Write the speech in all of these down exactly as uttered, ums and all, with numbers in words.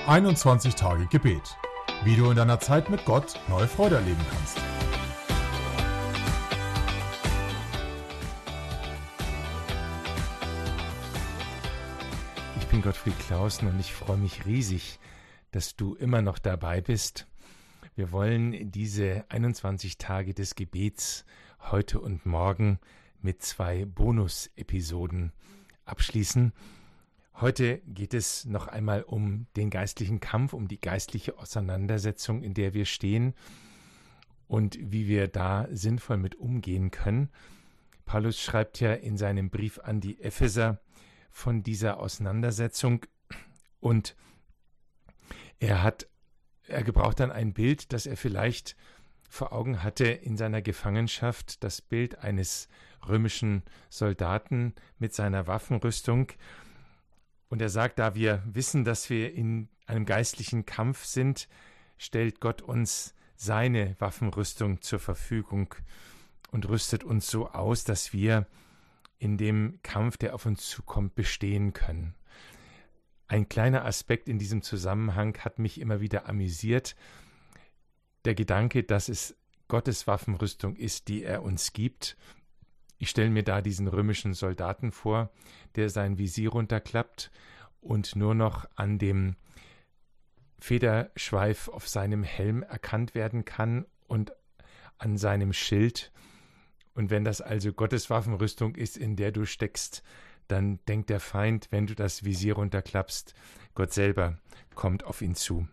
einundzwanzig Tage Gebet. Wie du in deiner Zeit mit Gott neue Freude erleben kannst. Ich bin Gottfried Clausen und ich freue mich riesig, dass du immer noch dabei bist. Wir wollen diese einundzwanzig Tage des Gebets heute und morgen mit zwei Bonus-Episoden abschließen. Heute geht es noch einmal um den geistlichen Kampf, um die geistliche Auseinandersetzung, in der wir stehen und wie wir da sinnvoll mit umgehen können. Paulus schreibt ja in seinem Brief an die Epheser von dieser Auseinandersetzung und er hat, er gebraucht dann ein Bild, das er vielleicht vor Augen hatte in seiner Gefangenschaft, das Bild eines römischen Soldaten mit seiner Waffenrüstung. Und er sagt, da wir wissen, dass wir in einem geistlichen Kampf sind, stellt Gott uns seine Waffenrüstung zur Verfügung und rüstet uns so aus, dass wir in dem Kampf, der auf uns zukommt, bestehen können. Ein kleiner Aspekt in diesem Zusammenhang hat mich immer wieder amüsiert. Der Gedanke, dass es Gottes Waffenrüstung ist, die er uns gibt. Ich stelle mir da diesen römischen Soldaten vor, der sein Visier runterklappt und nur noch an dem Federschweif auf seinem Helm erkannt werden kann und an seinem Schild. Und wenn das also Gottes Waffenrüstung ist, in der du steckst, dann denkt der Feind, wenn du das Visier runterklappst, Gott selber kommt auf ihn zu.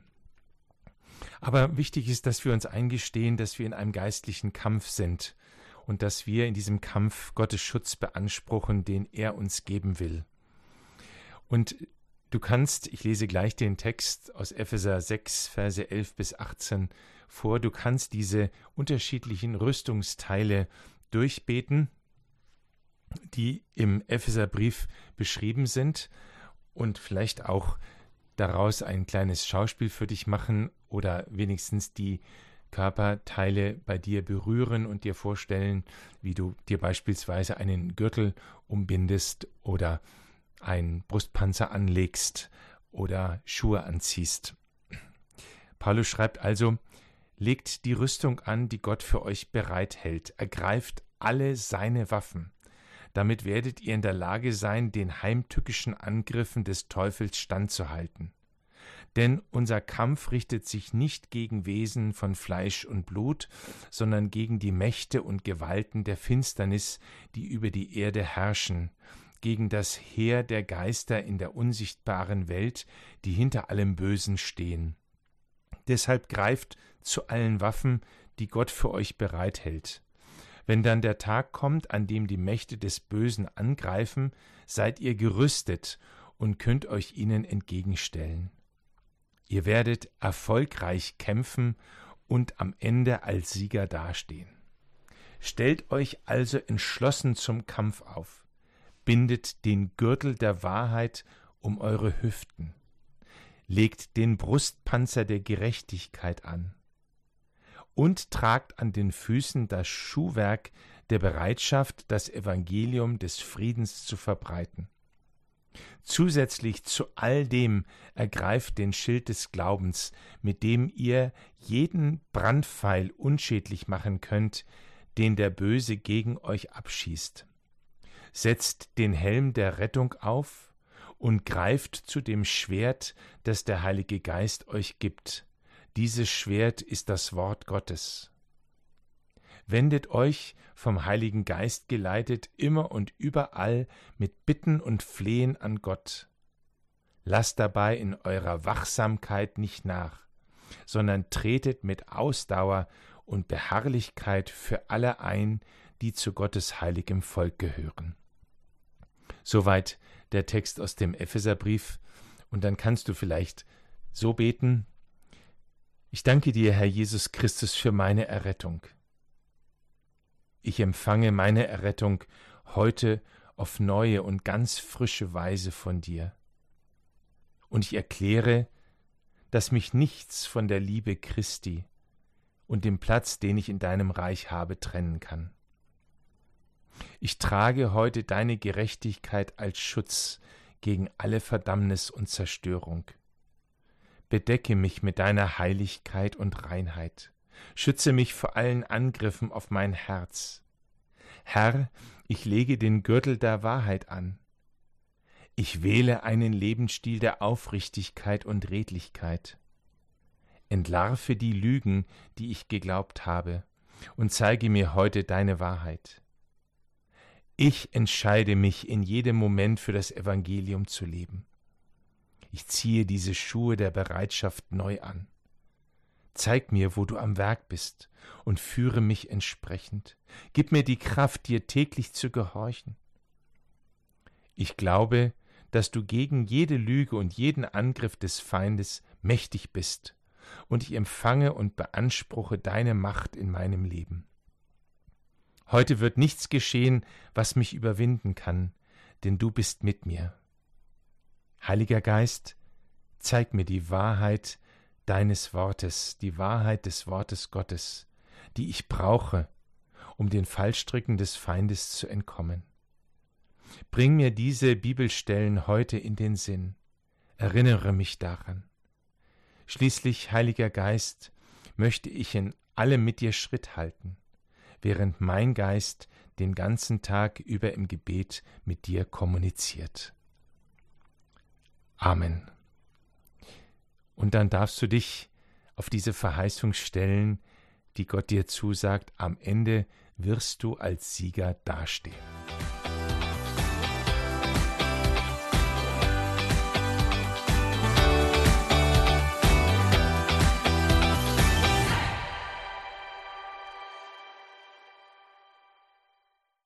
Aber wichtig ist, dass wir uns eingestehen, dass wir in einem geistlichen Kampf sind und dass wir in diesem Kampf Gottes Schutz beanspruchen, den er uns geben will. Und du kannst, ich lese gleich den Text aus Epheser sechs, Verse elf bis achtzehn vor, du kannst diese unterschiedlichen Rüstungsteile durchbeten, die im Epheserbrief beschrieben sind und vielleicht auch daraus ein kleines Schauspiel für dich machen oder wenigstens die Körperteile bei dir berühren und dir vorstellen, wie du dir beispielsweise einen Gürtel umbindest oder einen Brustpanzer anlegst oder Schuhe anziehst. Paulus schreibt also, legt die Rüstung an, die Gott für euch bereithält, ergreift alle seine Waffen. Damit werdet ihr in der Lage sein, den heimtückischen Angriffen des Teufels standzuhalten. Denn unser Kampf richtet sich nicht gegen Wesen von Fleisch und Blut, sondern gegen die Mächte und Gewalten der Finsternis, die über die Erde herrschen, gegen das Heer der Geister in der unsichtbaren Welt, die hinter allem Bösen stehen. Deshalb greift zu allen Waffen, die Gott für euch bereithält. Wenn dann der Tag kommt, an dem die Mächte des Bösen angreifen, seid ihr gerüstet und könnt euch ihnen entgegenstellen. Ihr werdet erfolgreich kämpfen und am Ende als Sieger dastehen. Stellt euch also entschlossen zum Kampf auf. Bindet den Gürtel der Wahrheit um eure Hüften. Legt den Brustpanzer der Gerechtigkeit an. Und tragt an den Füßen das Schuhwerk der Bereitschaft, das Evangelium des Friedens zu verbreiten. Zusätzlich zu all dem ergreift den Schild des Glaubens, mit dem ihr jeden Brandpfeil unschädlich machen könnt, den der Böse gegen euch abschießt. Setzt den Helm der Rettung auf und greift zu dem Schwert, das der Heilige Geist euch gibt. Dieses Schwert ist das Wort Gottes. Wendet euch, vom Heiligen Geist geleitet, immer und überall mit Bitten und Flehen an Gott. Lasst dabei in eurer Wachsamkeit nicht nach, sondern tretet mit Ausdauer und Beharrlichkeit für alle ein, die zu Gottes heiligem Volk gehören. Soweit der Text aus dem Epheserbrief. Und dann kannst du vielleicht so beten: Ich danke dir, Herr Jesus Christus, für meine Errettung. Ich empfange meine Errettung heute auf neue und ganz frische Weise von dir. Und ich erkläre, dass mich nichts von der Liebe Christi und dem Platz, den ich in deinem Reich habe, trennen kann. Ich trage heute deine Gerechtigkeit als Schutz gegen alle Verdammnis und Zerstörung. Bedecke mich mit deiner Heiligkeit und Reinheit. Schütze mich vor allen Angriffen auf mein Herz. Herr, ich lege den Gürtel der Wahrheit an. Ich wähle einen Lebensstil der Aufrichtigkeit und Redlichkeit. Entlarve die Lügen, die ich geglaubt habe, und zeige mir heute deine Wahrheit. Ich entscheide mich in jedem Moment für das Evangelium zu leben. Ich ziehe diese Schuhe der Bereitschaft neu an. Zeig mir, wo du am Werk bist, und führe mich entsprechend. Gib mir die Kraft, dir täglich zu gehorchen. Ich glaube, dass du gegen jede Lüge und jeden Angriff des Feindes mächtig bist, und ich empfange und beanspruche deine Macht in meinem Leben. Heute wird nichts geschehen, was mich überwinden kann, denn du bist mit mir. Heiliger Geist, zeig mir die Wahrheit deines Wortes, die Wahrheit des Wortes Gottes, die ich brauche, um den Fallstricken des Feindes zu entkommen. Bring mir diese Bibelstellen heute in den Sinn. Erinnere mich daran. Schließlich, Heiliger Geist, möchte ich in allem mit dir Schritt halten, während mein Geist den ganzen Tag über im Gebet mit dir kommuniziert. Amen. Und dann darfst du dich auf diese Verheißung stellen, die Gott dir zusagt, am Ende wirst du als Sieger dastehen.